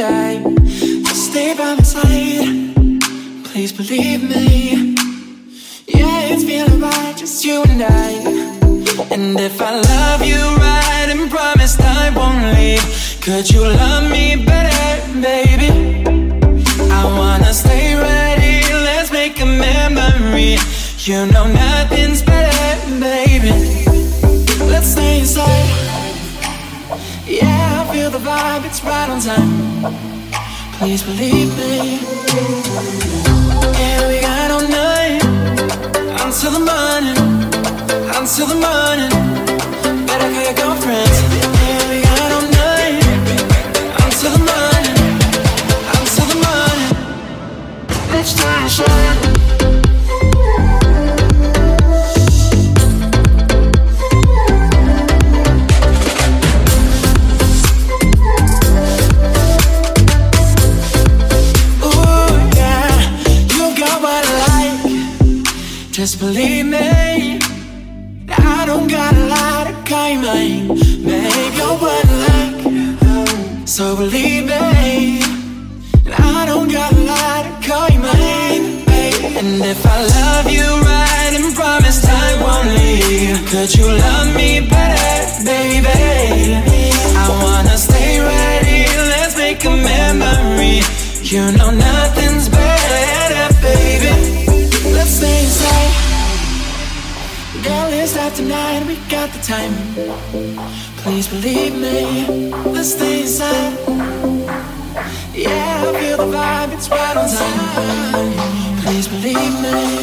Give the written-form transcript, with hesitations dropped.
I. Just stay by my side, please believe me. Yeah, it's feeling right, just you and I. And if I love you right and promised I won't leave, could you love me better, baby? I wanna stay right here, let's make a memory. You know nothing's better, baby. Let's stay inside. Yeah, I feel the vibe, it's right on time. Please believe me. Yeah, we got all night until the morning, until the morning. Better call your girlfriends. Yeah, we got all night until the morning, until the morning. Let's try to shine. Just believe me, I don't got a lot of claiming. Maybe you're what I like, so believe me, I don't got a lot of claiming. And if I love you right and promised I won't leave, could you love me better, baby? I wanna stay right here, let's make a memory. You know nothing's better, baby. Let's stay inside. Girl, it's after 9, we got the time. Please believe me. Let's stay inside. Yeah, I feel the vibe, it's right on time. Please believe me.